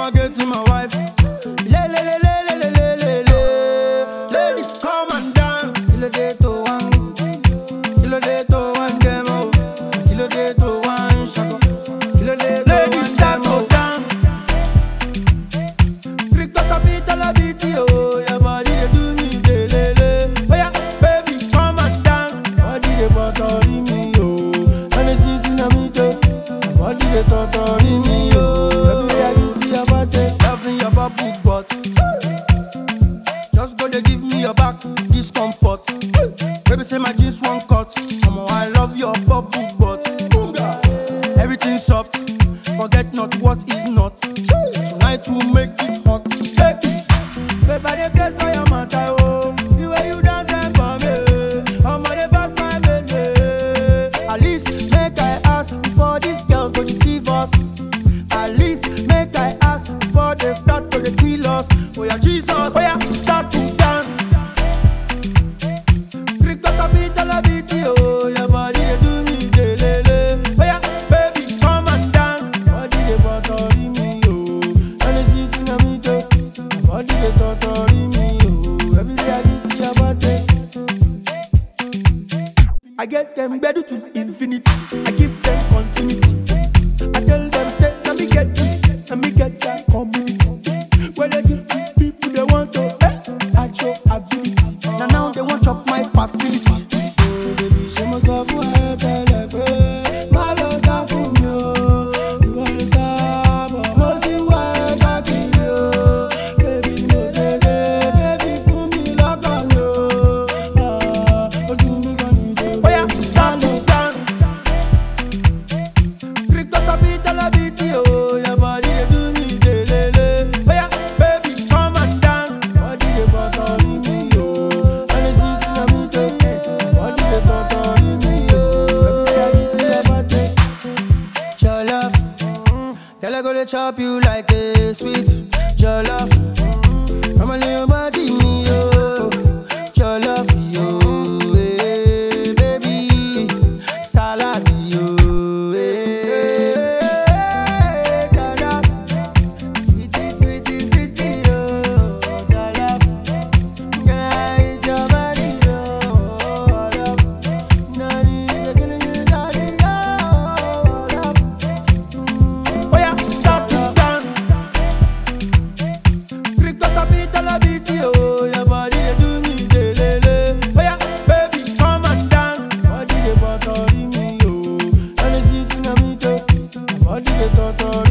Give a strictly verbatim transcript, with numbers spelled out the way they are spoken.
I get to my wife. Le le le le le le le le le. Ladies come and dance. Kilo day to one, kilo day to one demo, kilo day to one shako, kilo day to one demo. Dance. Cricket capital a beat yo, your body they do me de le le. Oh yeah, baby come and dance. Body they bothering me yo, and they sitting on me too. Body they torturing me yo. Everywhere you see your body, loving your bubble butt. Just go they give me your back discomfort. Baby say my jeans one cut. Mama I love your bubble butt. Everything soft, forget not what is not. Tonight we'll make it hot. Baby they place for your matter oh. The way you dance and for me, I'm on the pass my baby. At least make I ask before these girls go deceive us. At least make I ask before they start to the kill us. Oh yeah Jesus, oh yeah start to dance. Cricket capital a beat yo, your body they do me de le le. Oh yeah baby come and dance. Body they bothering me yo, and they sitting on me too. Body they torturing me yo, every day I get see your body. I get them better to infinity. I give them continuity. I tell them say let me get it, let me get that community. When they give to people they want to eh, at your ability. Now now they want chop my facility. Oh baby, she must have who I tell like hey, my love is for me. You want to stop, but you want to kill you. Baby, no take it, baby, for me like on you. Ah, what do me gonna do? Oh yeah, start to dance. Cricket capital a beat yo, your body they do me de le le. Oh yeah, baby come and dance. Body they bothering me yo, and they sitting on me too. Body they torturing me yo, every day I get see your body. Jollof, girl I go to chop you like a sweet jollof. I'ma lay your body me yo, jollof yo, eh, baby, salad yo, eh, jollof, sweetie sweetie sweetie yo, jollof, girl I eat your body yo, jollof, nani you gonna get daddy yo, jollof. Oh yeah, start to dance. Cricket capital a beat yo, your body they do me de le le. Oh yeah, baby come and dance. Body they bothering me yo, and they sitting on me too. Body they torturing